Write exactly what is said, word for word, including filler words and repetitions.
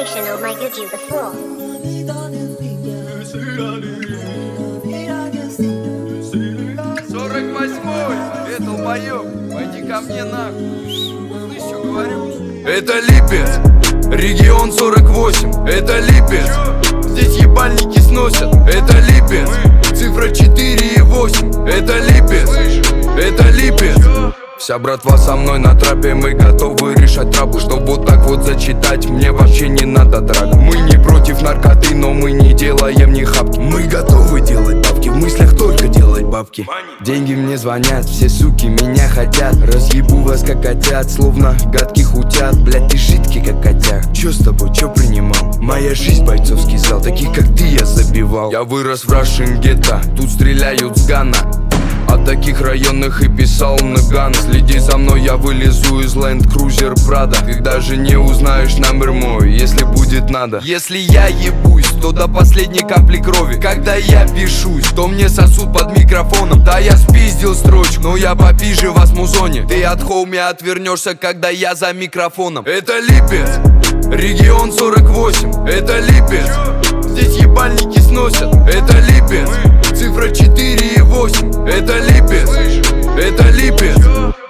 combination of my good you the fool. сорок восьмой, это долбоёб, пойди ко мне нахуй. Слышь, что говорю? Это Липец, регион сорок восемь, это Липец. Здесь ебальники сносят, это Липец. Цифра четыре и восемь, это Липец, это Липец. Вся братва со мной на трапе, мы готовы решать трабу. Чтоб вот так вот зачитать, мне вообще не надо драк. Мы не против наркоты, но мы не делаем ни хапки. Мы готовы делать бабки, в мыслях только делать бабки. Деньги мне звонят, все суки меня хотят. Разъебу вас как котят, словно гадких утят. Блять, ты жидкий как котяк, чё с тобой, чё принимал? Моя жизнь бойцовский зал, таких как ты я забивал. Я вырос в Russian гетто, тут стреляют с гана. От таких районных и писал Наган. Следи за мной, я вылезу из Land Cruiser Prado. Ты даже не узнаешь номер мой, если будет надо. Если я ебусь, то до последней капли крови. Когда я пишусь, то мне сосут под микрофоном. Да я спиздил строчку, но я попиже вас музоне. Ты от хоуми отвернешься, когда я за микрофоном. Это Липец, регион сорок восемь, это Липец. Здесь ебальники сносят, это Липец. Цифра четыре и восемь, это Липец, это Липец.